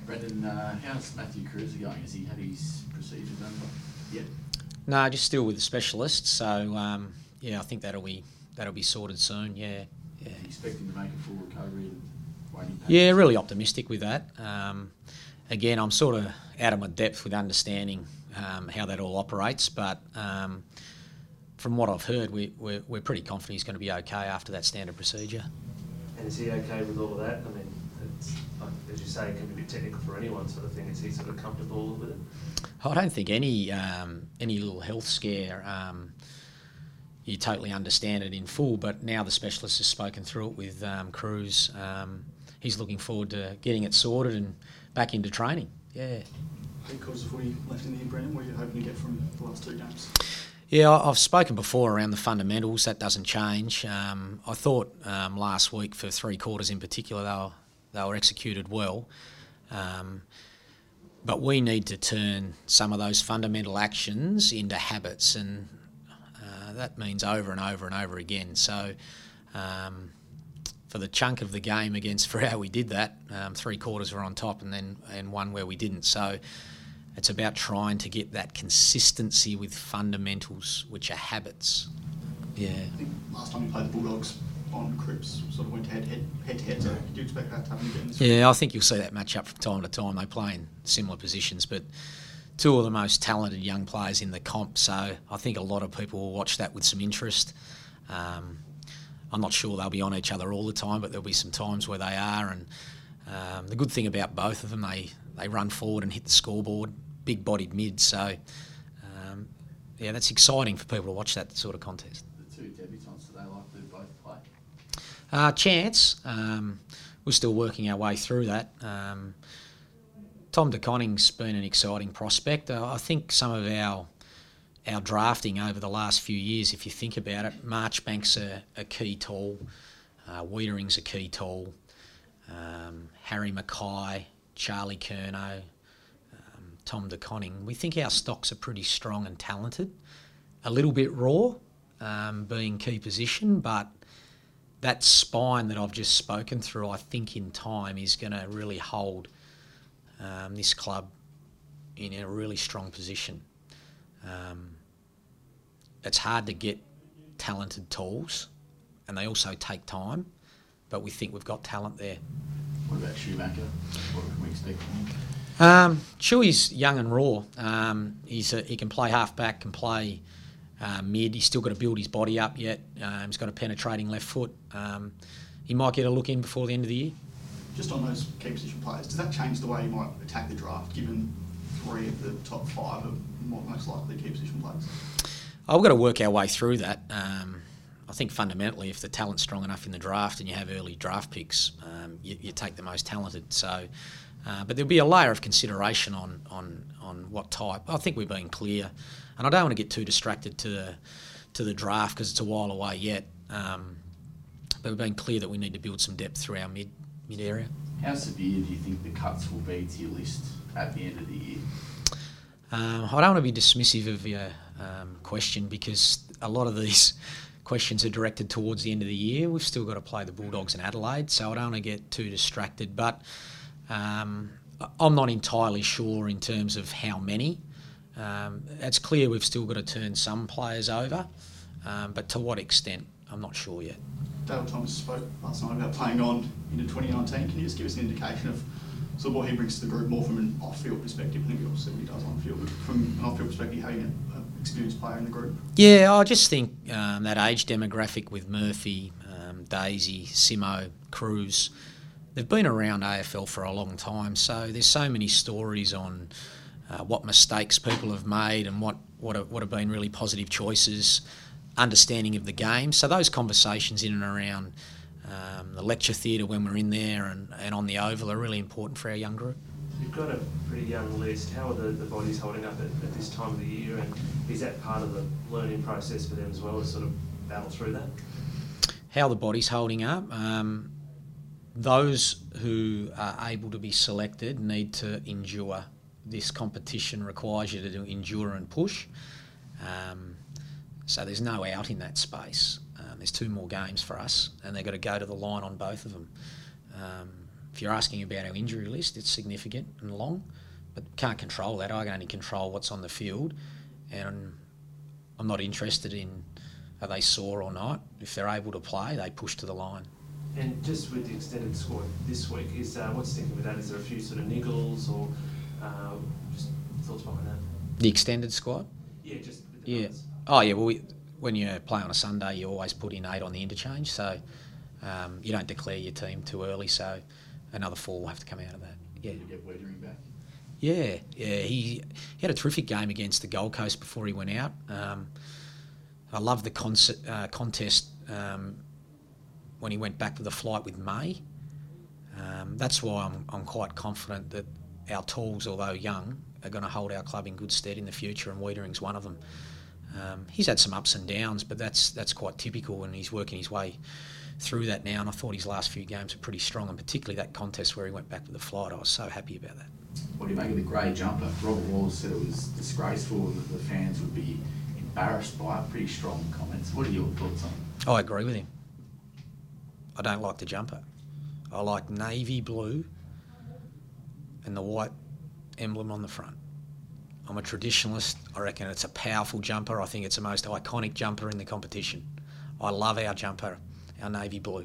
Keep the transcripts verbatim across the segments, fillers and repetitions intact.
Brendan, uh, how's Matthew Cruiser going? Has he had his procedure done yet? No, just still with the specialist. So um, yeah, I think that'll be that'll be sorted soon. Yeah, yeah. Are you expecting to make a full recovery and waiting? Yeah, really optimistic with that. Um, again, I'm sort of out of my depth with understanding um, how that all operates, but um, from what I've heard, we, we're, we're pretty confident he's going to be okay after that standard procedure. And is he okay with all of that? I mean, it's, like, as you say, it can be a bit technical for anyone sort of thing. Is he sort of comfortable with it? I don't think any um, any little health scare, um, you totally understand it in full, but now the specialist has spoken through it with um, Cruz. Um, he's looking forward to getting it sorted and back into training. Yeah. How many quarters of footy left in the year, Brendan? What are you hoping to get from the last two games? Yeah, I've spoken before around the fundamentals. That doesn't change. Um, I thought um, last week for three quarters in particular, they were, they were executed well. Um, but we need to turn some of those fundamental actions into habits, and uh, that means over and over and over again. So um, for the chunk of the game against Freo, we did that. Um, three quarters were on top, and then and one where we didn't. So it's about trying to get that consistency with fundamentals, which are habits. Yeah. I think last time you played the Bulldogs on Cripps, sort of went head head head to head. So do you expect that to happen again this week? Yeah, I think you'll see that match up from time to time. They play in similar positions, but two of the most talented young players in the comp. So I think a lot of people will watch that with some interest. Um, I'm not sure they'll be on each other all the time, but there'll be some times where they are. And um, the good thing about both of them, they they run forward and hit the scoreboard. Big-bodied mid, so um, yeah, that's exciting for people to watch that sort of contest. The two debutants, do they likely both play? Uh, chance, um, we're still working our way through that. Um, Tom De Koning's been an exciting prospect. Uh, I think some of our our drafting over the last few years, if you think about it, Marchbank's a, a key tall, uh, Wiedering's a key tall, um, Harry Mackay, Charlie Curnow, Tom De Koning. We think our stocks are pretty strong and talented. A little bit raw, um, being key position, but that spine that I've just spoken through, I think in time is going to really hold um, this club in a really strong position. Um, it's hard to get talented talls, and they also take time, but we think we've got talent there. What about Schumacher? What can we expect from him? Um, Chewy's young and raw. Um, he's a, he can play half back, can play uh, mid. He's still got to build his body up yet. Um, he's got a penetrating left foot. Um, he might get a look in before the end of the year. Just on those key position players, does that change the way you might attack the draft, given three of the top five are more, most likely key position players? Oh, we've got to work our way through that. Um, I think fundamentally, if the talent's strong enough in the draft and you have early draft picks, um, you, you take the most talented. So. Uh, but there'll be a layer of consideration on, on, on what type. I think we're being clear, and I don't want to get too distracted to the to the draft because it's a while away yet. Um, but we're being clear that we need to build some depth through our mid mid area. How severe do you think the cuts will be to your list at the end of the year? Um, I don't want to be dismissive of your um, question because a lot of these questions are directed towards the end of the year. We've still got to play the Bulldogs in Adelaide, so I don't want to get too distracted. But Um, I'm not entirely sure in terms of how many. Um, it's clear we've still got to turn some players over, um, but to what extent, I'm not sure yet. Dale Thomas spoke last night about playing on into twenty nineteen. Can you just give us an indication of sort of what he brings to the group, more from an off-field perspective? I think obviously he does on-field, but from an off-field perspective, having an experienced player in the group. Yeah, I just think um, that age demographic with Murphy, um, Daisy, Simo, Cruz, they've been around A F L for a long time, so there's so many stories on uh, what mistakes people have made and what, what, have, what have been really positive choices, understanding of the game. So those conversations in and around um, the lecture theatre when we're in there and, and on the oval are really important for our young group. You've got a pretty young list. How are the, the bodies holding up at, at this time of the year, and is that part of the learning process for them as well, to sort of battle through that? How the body's holding up? Um, Those who are able to be selected need to endure. This competition requires you to do endure and push. Um, so there's no out in that space. Um, there's two more games for us, and they've got to go to the line on both of them. Um, if you're asking about our injury list, it's significant and long, but can't control that. I can only control what's on the field, and I'm not interested in are they sore or not. If they're able to play, they push to the line. And just with the extended squad this week, is uh, what's thinking with that? Is there a few sort of niggles or uh, just thoughts behind that? The extended squad? Yeah, just with the Yeah. numbers. Oh, yeah, well, we, when you play on a Sunday, you always put in eight on the interchange, so um, you don't declare your team too early, so another four will have to come out of that. Yeah. Did you get Wiedering back? Yeah, yeah. He, he had a terrific game against the Gold Coast before he went out. Um, I love the con- uh, contest um, when he went back to the flight with May. Um, that's why I'm, I'm quite confident that our tools, although young, are going to hold our club in good stead in the future, and Wiedering's one of them. Um, he's had some ups and downs, but that's that's quite typical, and he's working his way through that now, and I thought his last few games were pretty strong, and particularly that contest where he went back to the flight. I was so happy about that. What do you make of the grey jumper? Robert Wallace said it was disgraceful and that the fans would be embarrassed by it. Pretty strong comments. What are your thoughts on it? I agree with him. I don't like the jumper. I like navy blue and the white emblem on the front. I'm a traditionalist. I reckon it's a powerful jumper. I think it's the most iconic jumper in the competition. I love our jumper, our navy blue.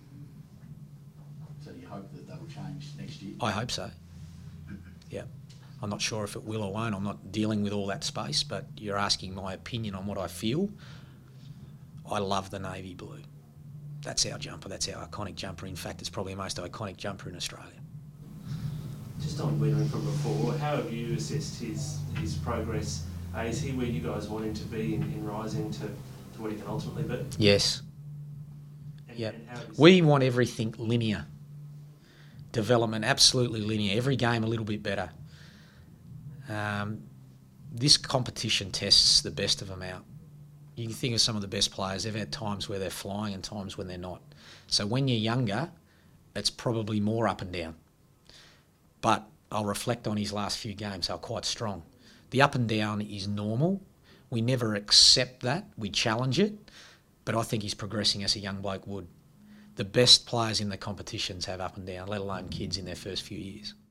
So do you hope that that will change next year? I hope so. Yeah. I'm not sure if it will or won't. I'm not dealing with all that space, but you're asking my opinion on what I feel. I love the navy blue. That's our jumper. That's our iconic jumper. In fact, it's probably the most iconic jumper in Australia. Just on Wiedering from before, how have you assessed his his progress? Uh, is he where you guys want him to be in, in rising to, to what he can ultimately be? Yes. And, Yep. and how have you We seen- want everything linear. Development, absolutely linear. Every game a little bit better. Um, this competition tests the best of them out. You can think of some of the best players. They've had times where they're flying and times when they're not. So when you're younger, it's probably more up and down. But I'll reflect on his last few games. They're quite strong. The up and down is normal. We never accept that. We challenge it. But I think he's progressing as a young bloke would. The best players in the competitions have up and down, let alone kids in their first few years.